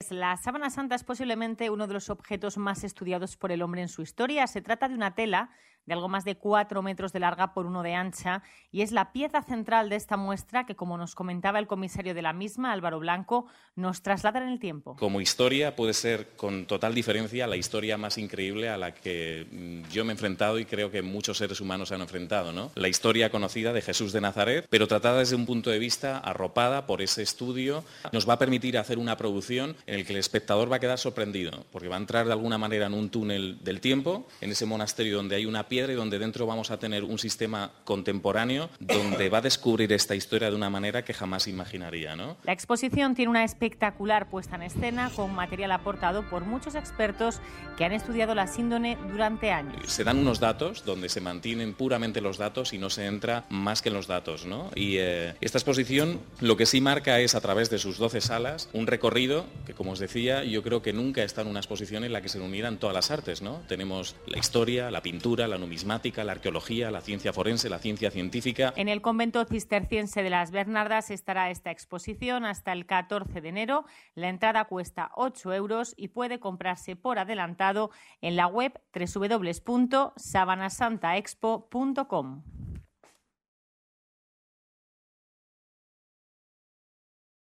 es. La sábana santa es posiblemente uno de los objetos más estudiados por el hombre en su historia. Se trata de una tela de algo más de 4 metros de larga por 1 de ancha y es la pieza central de esta muestra que, como nos comentaba el comisario de la misma, Álvaro Blanco, nos traslada en el tiempo. Como historia puede ser con total diferencia la historia más increíble a la que yo me he enfrentado y creo que muchos seres humanos se han enfrentado, ¿no? La historia conocida de Jesús de Nazaret, pero tratada desde un punto de vista arropada por ese estudio, nos va a permitir hacer una producción en el que el espectador va a quedar sorprendido, porque va a entrar de alguna manera en un túnel del tiempo, en ese monasterio donde hay una piedra y donde dentro vamos a tener un sistema contemporáneo donde va a descubrir esta historia de una manera que jamás imaginaría, ¿no? La exposición tiene una espectacular puesta en escena con material aportado por muchos expertos que han estudiado la síndone durante años. Se dan unos datos donde se mantienen puramente los datos y no se entra más que en los datos, ¿no? Y esta exposición lo que sí marca es, a través de sus 12 salas, un recorrido que, como os decía, yo creo que nunca está en una exposición en la que se unieran todas las artes, ¿no? Tenemos la historia, la pintura, la numismática, la arqueología, la ciencia forense, la ciencia científica. En el convento cisterciense de las Bernardas estará esta exposición hasta el 14 de enero. La entrada cuesta 8 euros y puede comprarse por adelantado en la web www.sabanasantaexpo.com.